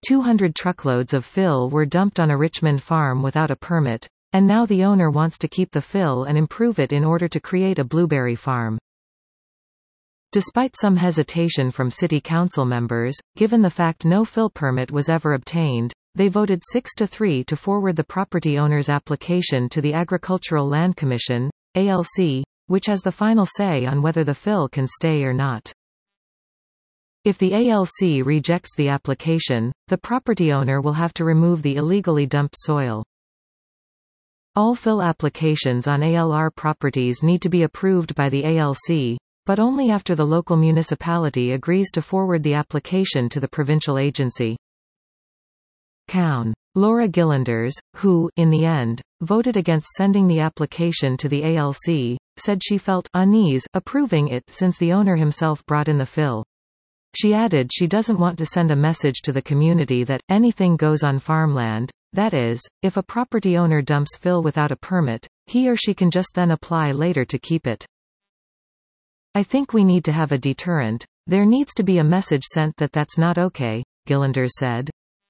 200 truckloads of fill were dumped on a Richmond farm without a permit, and now the owner wants to keep the fill and improve it in order to create a blueberry farm. Despite some hesitation from city council members, given the fact no fill permit was ever obtained, they voted 6-3 to forward the property owner's application to the Agricultural Land Commission, ALC, which has the final say on whether the fill can stay or not. If the ALC rejects the application, the property owner will have to remove the illegally dumped soil. All fill applications on ALR properties need to be approved by the ALC, but only after the local municipality agrees to forward the application to the provincial agency. Cown. Laura Gillanders, who, in the end, voted against sending the application to the ALC, said she felt unease approving it since the owner himself brought in the fill. She added she doesn't want to send a message to the community that anything goes on farmland, that is, if a property owner dumps fill without a permit, he or she can just then apply later to keep it. I think we need to have a deterrent. There needs to be a message sent that that's not okay, Gillanders said.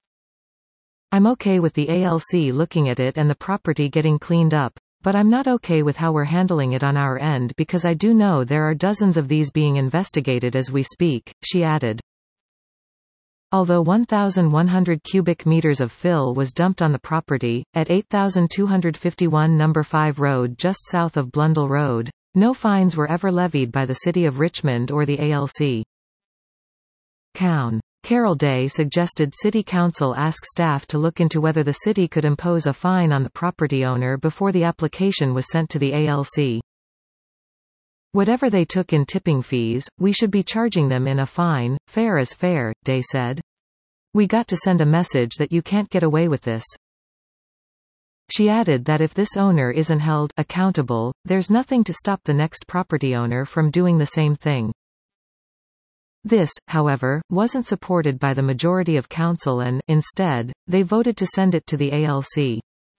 I'm okay with the ALC looking at it and the property getting cleaned up, but I'm not okay with how we're handling it on our end because I do know there are dozens of these being investigated as we speak, she added. Although 1,100 cubic meters of fill was dumped on the property, at 8,251 No. 5 Road just south of Blundell Road, no fines were ever levied by the City of Richmond or the ALC. Cown. Carol Day suggested City Council ask staff to look into whether the city could impose a fine on the property owner before the application was sent to the ALC. Whatever they took in tipping fees, we should be charging them in a fine. Fair is fair, Day said. We got to send a message that you can't get away with this. She added that if this owner isn't held accountable, there's nothing to stop the next property owner from doing the same thing. This, however, wasn't supported by the majority of council and, instead, they voted to send it to the ALC.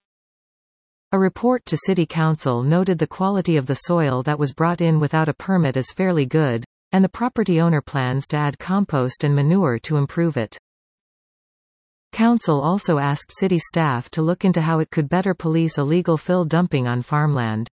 A report to City Council noted the quality of the soil that was brought in without a permit is fairly good, and the property owner plans to add compost and manure to improve it. Council also asked city staff to look into how it could better police illegal fill dumping on farmland.